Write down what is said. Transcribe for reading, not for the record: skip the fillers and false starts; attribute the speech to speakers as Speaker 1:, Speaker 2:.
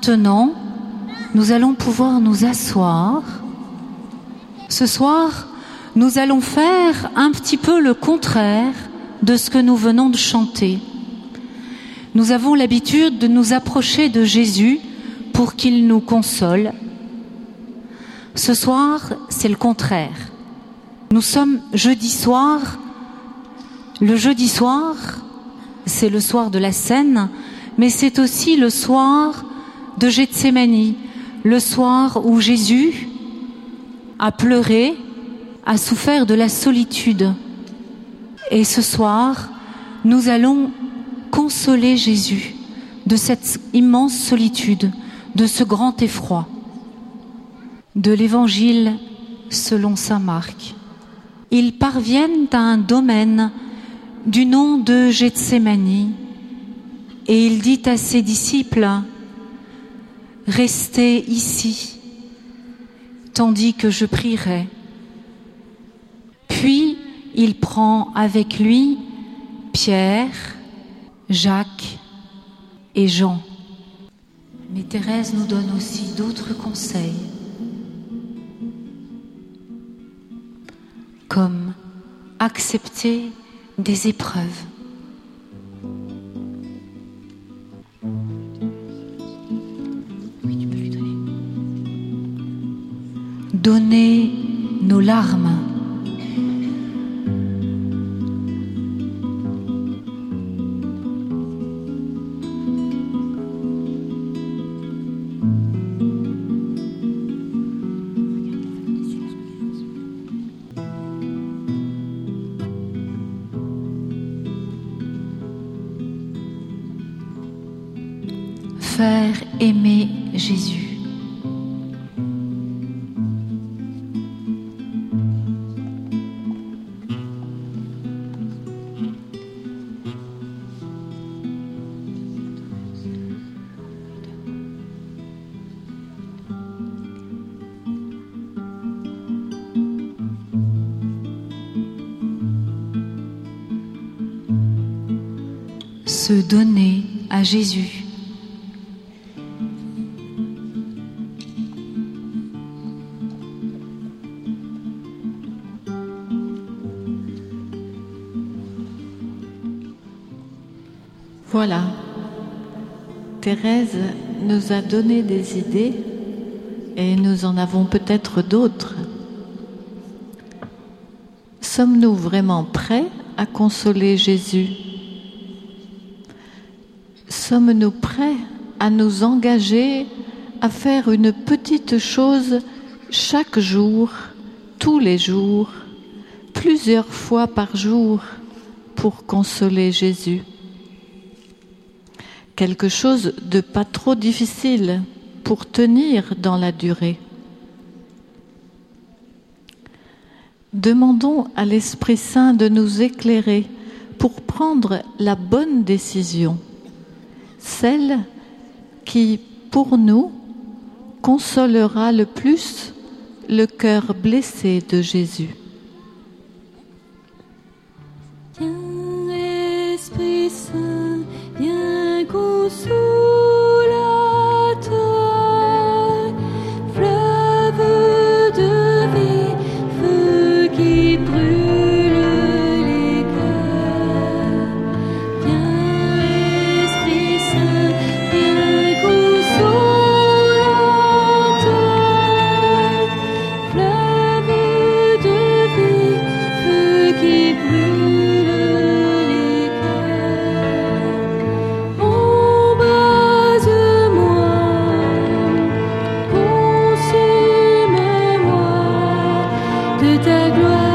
Speaker 1: Maintenant, nous allons pouvoir nous asseoir. Ce soir, nous allons faire un petit peu le contraire de ce que nous venons de chanter. Nous avons l'habitude de nous approcher de Jésus pour qu'il nous console. Ce soir, c'est le contraire. Nous sommes jeudi soir. Le jeudi soir, c'est le soir de la Cène, mais c'est aussi le soir de Gethsémani, le soir où Jésus a pleuré, a souffert de la solitude. Et ce soir, nous allons consoler Jésus de cette immense solitude, de ce grand effroi. De l'Évangile selon saint Marc. Ils parviennent à un domaine du nom de Gethsémani et il dit à ses disciples: restez ici, tandis que je prierai. Puis il prend avec lui Pierre, Jacques et Jean. Mais Thérèse nous donne aussi d'autres conseils, comme accepter des épreuves. Oui, tu peux lui donner. Donner nos larmes. Faire aimer Jésus. Se donner à Jésus.
Speaker 2: Voilà, Thérèse nous a donné des idées et nous en avons peut-être d'autres. Sommes-nous vraiment prêts à consoler Jésus? Sommes-nous prêts à nous engager à faire une petite chose chaque jour, tous les jours, plusieurs fois par jour pour consoler Jésus? Quelque chose de pas trop difficile pour tenir dans la durée. Demandons à l'Esprit Saint de nous éclairer pour prendre la bonne décision, celle qui, pour nous, consolera le plus le cœur blessé de Jésus.
Speaker 3: Viens, Esprit Saint, viens consolateur, fleuve de vie, feu qui brûle les cœurs. Viens, Esprit Saint, viens consolateur, fleuve de vie, feu qui brûle les cœurs. Embrase-moi, consume-moi de ta gloire.